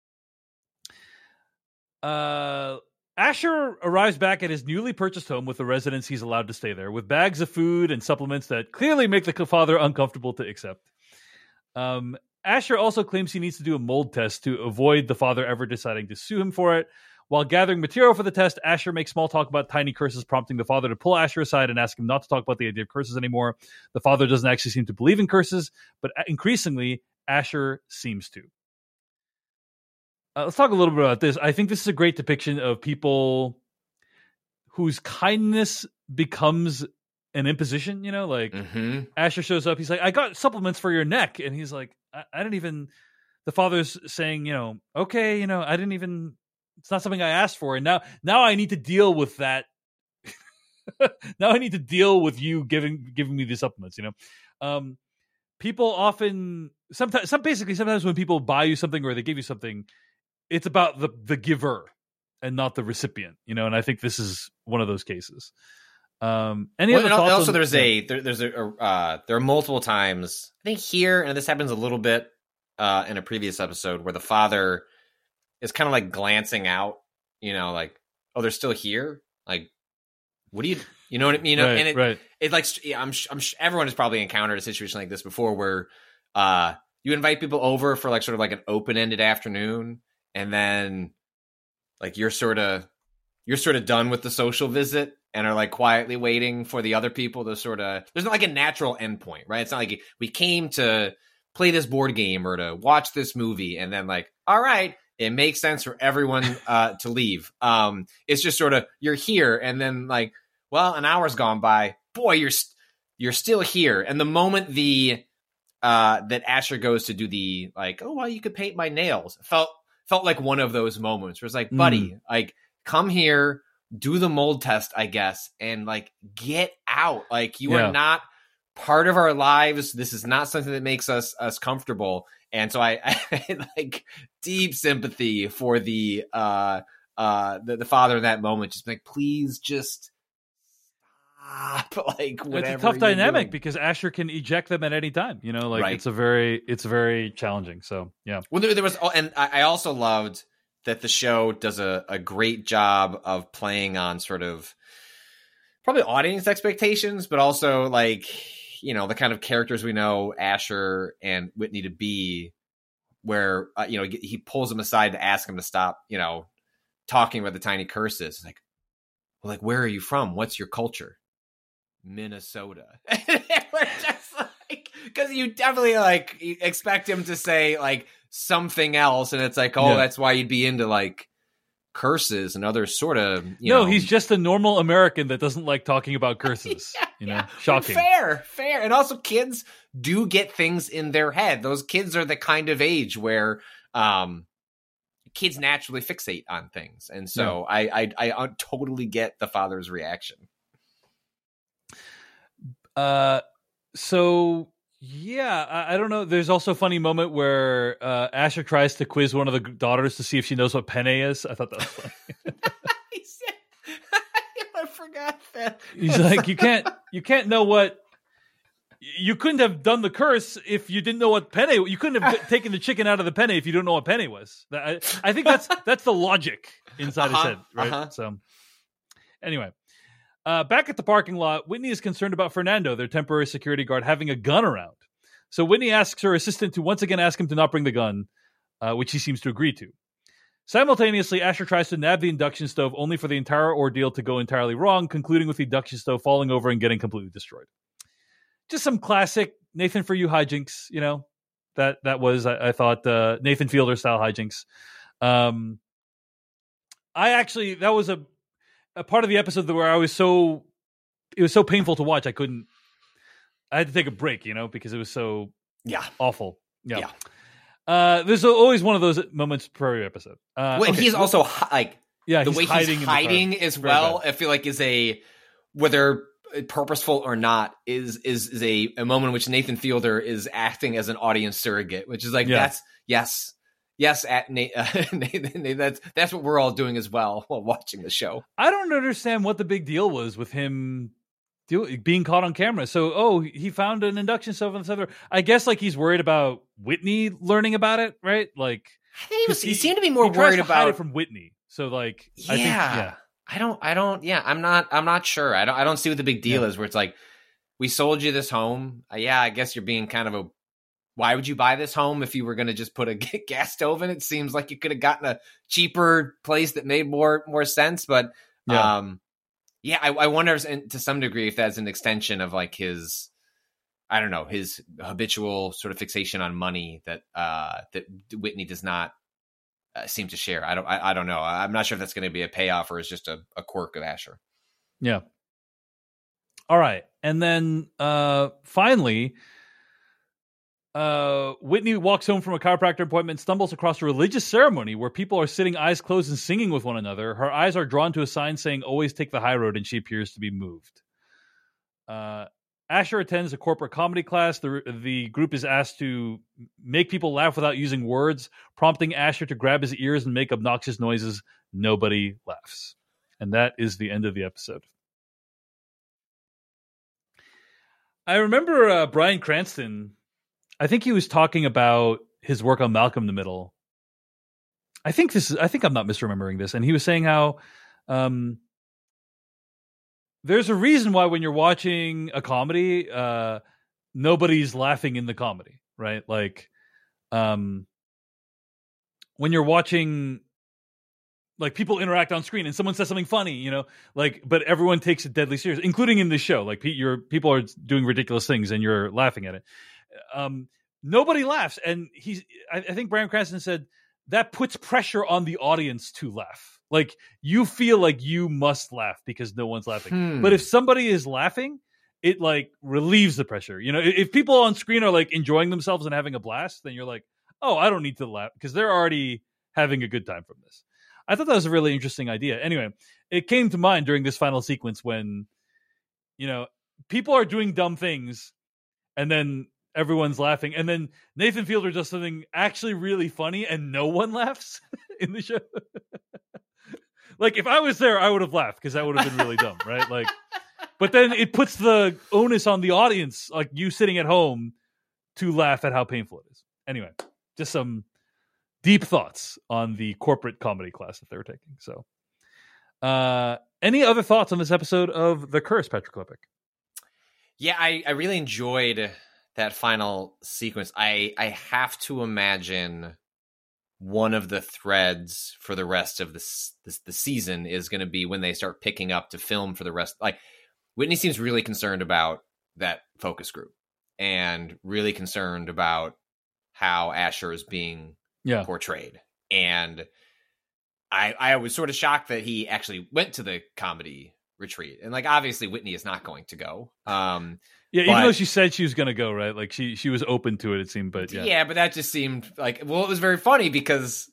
Asher arrives back at his newly purchased home with the residents he's allowed to stay there, with bags of food and supplements that clearly make the father uncomfortable to accept. Asher also claims he needs to do a mold test to avoid the father ever deciding to sue him for it. While gathering material for the test, Asher makes small talk about tiny curses, prompting the father to pull Asher aside and ask him not to talk about the idea of curses anymore. The father doesn't actually seem to believe in curses, but increasingly, Asher seems to. Let's talk a little bit about this. I think this is a great depiction of people whose kindness becomes an imposition, you know? Like, Asher shows up, he's like, I got supplements for your neck. And he's like, I didn't even... The father's saying, you know, okay, you know, I didn't even... It's not something I asked for, and now I need to deal with that. Now I need to deal with you giving me the supplements. You know, people often sometimes when people buy you something or they give you something, it's about the giver and not the recipient. You know, and I think this is one of those cases. Any other thoughts? Also, there are multiple times. I think here, and this happens a little bit in a previous episode, where the father is kind of like glancing out, you know, like, oh, they're still here. Like, what do you know what I mean? You know, and it like, I'm everyone has probably encountered a situation like this before, where you invite people over for like sort of like an open-ended afternoon, and then like you're sort of done with the social visit and are like quietly waiting for the other people to sort of. There's not like a natural endpoint, right? It's not like we came to play this board game or to watch this movie, and then like, all right. It makes sense for everyone to leave. It's just sort of, you're here, and then like, well, an hour's gone by. Boy, you're still here. And the moment that Asher goes to do the like, oh well, you could paint my nails, felt like one of those moments where it's like, buddy, like come here, do the mold test, I guess, and like get out. Like you are not part of our lives. This is not something that makes us comfortable. And so I like deep sympathy for the father in that moment. Just like, please just stop. Like, whatever. It's a tough dynamic because Asher can eject them at any time. You know, like it's very challenging. So yeah. Well, there was, and I also loved that the show does a great job of playing on sort of probably audience expectations, but also like, you know, the kind of characters we know Asher and Whitney to be, where, you know, he pulls them aside to ask him to stop, you know, talking about the tiny curses. Like, well, like, where are you from? What's your culture? Minnesota. We're just like, because you definitely like expect him to say like something else. And it's like, oh, that's why you'd be into like curses and other sort of, you know. He's just a normal American that doesn't like talking about curses. You know, shocking. Fair. And also kids do get things in their head. Those kids are the kind of age where kids naturally fixate on things. And so I totally get the father's reaction. So yeah, I don't know. There's also a funny moment where Asher tries to quiz one of the daughters to see if she knows what penne is. I thought that was funny. I forgot that. He's like, you can't know what. You couldn't have done the curse if you didn't know what penne. You couldn't have taken the chicken out of the penne if you don't know what penne was. I think that's the logic inside his head, right? So anyway. Back at the parking lot, Whitney is concerned about Fernando, their temporary security guard, having a gun around. So Whitney asks her assistant to once again ask him to not bring the gun, which he seems to agree to. Simultaneously, Asher tries to nab the induction stove only for the entire ordeal to go entirely wrong, concluding with the induction stove falling over and getting completely destroyed. Just some classic Nathan For You hijinks, you know. That was, I thought, Nathan Fielder style hijinks. That was a part of the episode where it was so painful to watch. I had to take a break, you know, because it was so awful. Yeah. There's always one of those moments per every episode. And he's also the way he's hiding as well. I feel like is whether purposeful or not is a moment in which Nathan Fielder is acting as an audience surrogate, which is like that's Nathan, that's what we're all doing as well while watching the show. I don't understand what the big deal was with him being caught on camera. So, he found an induction stove on the server. I guess like he's worried about Whitney learning about it, right? Like I think he seemed to be more worried about it from Whitney. So like, I'm not sure. I don't see what the big deal is where it's like, we sold you this home. I guess you're being kind of why would you buy this home if you were going to just put a gas stove in? It seems like you could have gotten a cheaper place that made more sense. But I wonder to some degree if that's an extension of like his habitual sort of fixation on money that Whitney does not seem to share. I don't know. I'm not sure if that's going to be a payoff or is just a quirk of Asher. Yeah. All right. And then finally, Whitney walks home from a chiropractor appointment, stumbles across a religious ceremony where people are sitting eyes closed and singing with one another. Her eyes are drawn to a sign saying, "Always take the high road," and she appears to be moved. Asher attends a corporate comedy class. The group is asked to make people laugh without using words, prompting Asher to grab his ears and make obnoxious noises. Nobody laughs. And that is the end of the episode. I remember Bryan Cranston, I think he was talking about his work on Malcolm in the Middle. I think I'm not misremembering this. And he was saying how there's a reason why when you're watching a comedy, nobody's laughing in the comedy, right? Like when you're watching, like people interact on screen and someone says something funny, you know, like, but everyone takes it deadly serious, including in this show. Like people are doing ridiculous things and you're laughing at it. Nobody laughs. And I think Bryan Cranston said that puts pressure on the audience to laugh. Like you feel like you must laugh because no one's laughing. But if somebody is laughing, it like relieves the pressure. You know, if people on screen are like enjoying themselves and having a blast, then you're like, oh, I don't need to laugh because they're already having a good time from this. I thought that was a really interesting idea. Anyway, it came to mind during this final sequence when, you know, people are doing dumb things and then everyone's laughing. And then Nathan Fielder does something actually really funny and no one laughs in the show. Like if I was there, I would have laughed because that would have been really dumb, right? Like, but then it puts the onus on the audience, like you sitting at home, to laugh at how painful it is. Anyway, just some deep thoughts on the corporate comedy class that they were taking. So, any other thoughts on this episode of The Curse, Patrick Klepek? Yeah, I really enjoyed that final sequence. I have to imagine one of the threads for the rest of the season is going to be when they start picking up to film for the rest. Like Whitney seems really concerned about that focus group and really concerned about how Asher is being portrayed. And I was sort of shocked that he actually went to the comedy retreat. And like, obviously Whitney is not going to go. Even though she said she was going to go, right? Like she was open to it seemed, but yeah, but that just seemed like, well, it was very funny because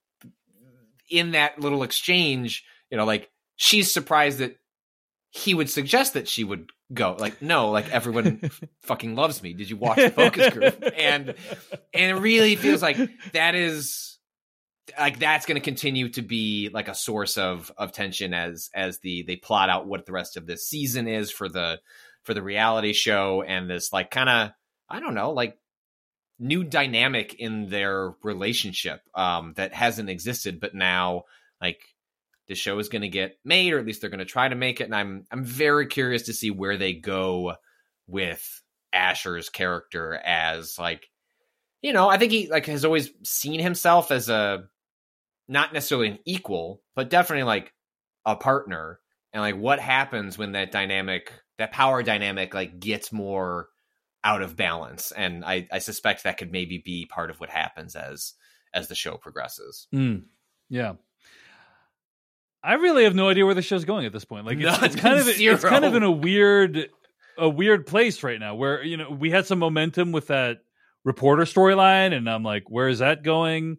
in that little exchange, you know, like she's surprised that he would suggest that she would go. Like, no, like everyone fucking loves me. Did you watch the focus group? And it really feels like that is like, that's going to continue to be like a source of tension as they plot out what the rest of this season is for the reality show, and this like kind of, I don't know, like new dynamic in their relationship that hasn't existed, but now like the show is going to get made, or at least they're going to try to make it. And I'm very curious to see where they go with Asher's character as like, you know, I think he like has always seen himself as a not necessarily an equal, but definitely like a partner. And like what happens when that power dynamic like gets more out of balance. And I suspect that could maybe be part of what happens as the show progresses. Yeah. I really have no idea where the show's going at this point. Like it's kind of in a weird place right now where, you know, we had some momentum with that reporter storyline and I'm like, where is that going?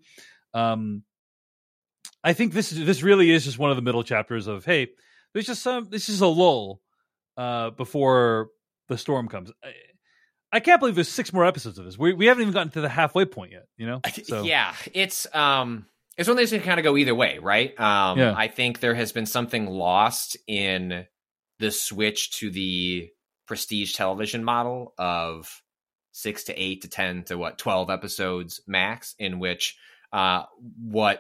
I think this really is just one of the middle chapters of, hey, this is a lull before the storm comes. I can't believe there's 6 more episodes of this. We haven't even gotten to the halfway point yet, you know? So. Yeah, it's one of those that can kind of go either way, right? I think there has been something lost in the switch to the prestige television model of 6 to 8 to 10 to 12 episodes max, in which what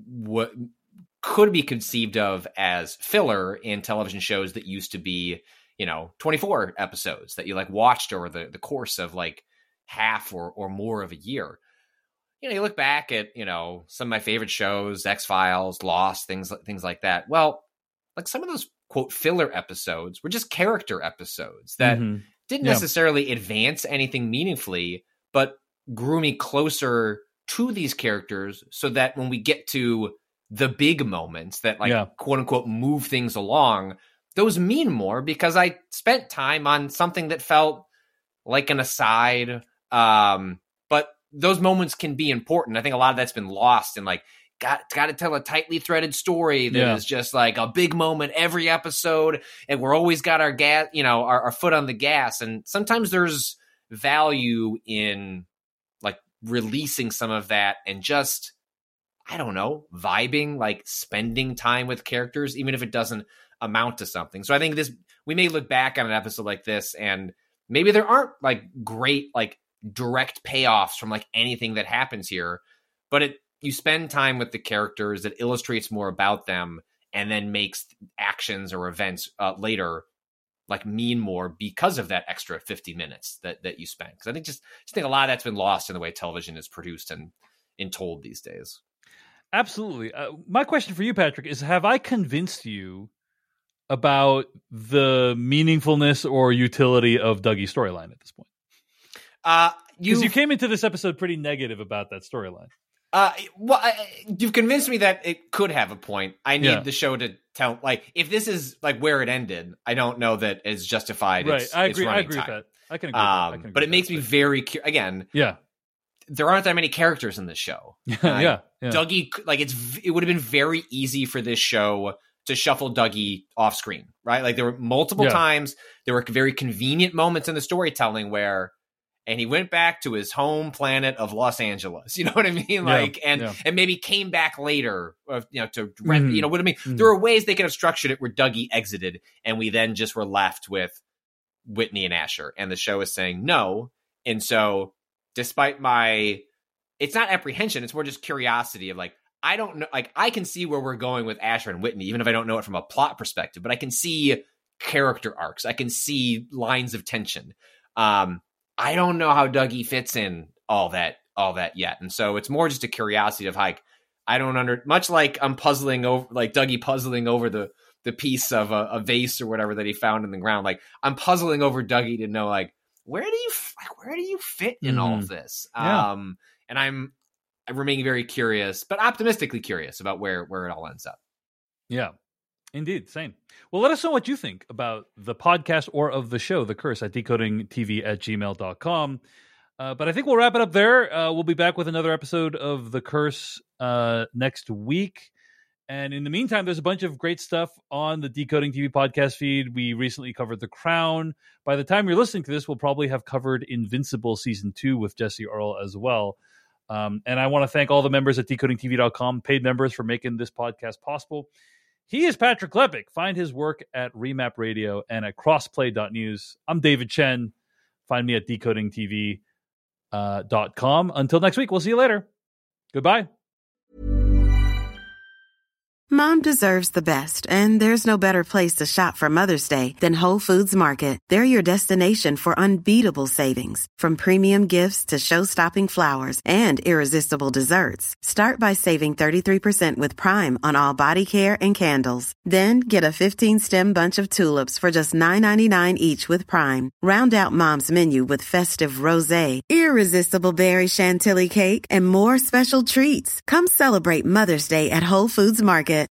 could be conceived of as filler in television shows that used to be, you know, 24 episodes that you like watched over the course of like half or more of a year. You know, you look back at, you know, some of my favorite shows, X-Files, Lost, things like that. Well, like some of those quote filler episodes were just character episodes that didn't necessarily advance anything meaningfully, but grew me closer to these characters so that when we get to the big moments that like quote unquote move things along, those mean more because I spent time on something that felt like an aside. But those moments can be important. I think a lot of that's been lost and like got to tell a tightly threaded story that is just like a big moment every episode. And we're always got our gas, you know, our foot on the gas. And sometimes there's value in like releasing some of that and just, I don't know, vibing, like spending time with characters, even if it doesn't amount to something. So I think we may look back on an episode like this and maybe there aren't like great, like direct payoffs from like anything that happens here, but you spend time with the characters that illustrates more about them and then makes actions or events later like mean more because of that extra 50 minutes that you spent. Because I think just think a lot of that's been lost in the way television is produced and told these days. Absolutely. My question for you, Patrick, is have I convinced you about the meaningfulness or utility of Dougie's storyline at this point? Because you came into this episode pretty negative about that storyline. You've convinced me that it could have a point. I need the show to tell, like, if this is like where it ended, I don't know that it's justified. Right, I agree with that. I can agree with that. But it makes me very curious. Again, there aren't that many characters in this show. Dougie, like it would have been very easy for this show to shuffle Dougie off screen, right? Like there were multiple times, there were very convenient moments in the storytelling where, and he went back to his home planet of Los Angeles. You know what I mean? Like, and maybe came back later, you know, to rent, you know what I mean? There were ways they could have structured it where Dougie exited and we then just were left with Whitney and Asher. And the show is saying no. And so despite it's not apprehension, it's more just curiosity of like, I don't know, like I can see where we're going with Asher and Whitney, even if I don't know it from a plot perspective, but I can see character arcs. I can see lines of tension. I don't know how Dougie fits in all that yet. And so it's more just a curiosity of like, I don't much like I'm puzzling over, like Dougie puzzling over the piece of a vase or whatever that he found in the ground. Like I'm puzzling over Dougie to know like, where do you fit in all of this? And I remain very curious, but optimistically curious about where it all ends up. Yeah, indeed. Same. Well, let us know what you think about the podcast or of the show, The Curse, at decodingtv@gmail.com. But I think we'll wrap it up there. We'll be back with another episode of The Curse next week. And in the meantime, there's a bunch of great stuff on the Decoding TV podcast feed. We recently covered The Crown. By the time you're listening to this, we'll probably have covered Invincible Season 2 with Jesse Earl as well. And I want to thank all the members at decodingtv.com, paid members, for making this podcast possible. He is Patrick Klepek. Find his work at Remap Radio and at crossplay.news. I'm David Chen. Find me at decodingtv.com. Until next week, we'll see you later. Goodbye. Mom deserves the best, and there's no better place to shop for Mother's Day than Whole Foods Market. They're your destination for unbeatable savings, from premium gifts to show-stopping flowers and irresistible desserts. Start by saving 33% with Prime on all body care and candles. Then get a 15-stem bunch of tulips for just $9.99 each with Prime. Round out Mom's menu with festive rosé, irresistible berry chantilly cake, and more special treats. Come celebrate Mother's Day at Whole Foods Market.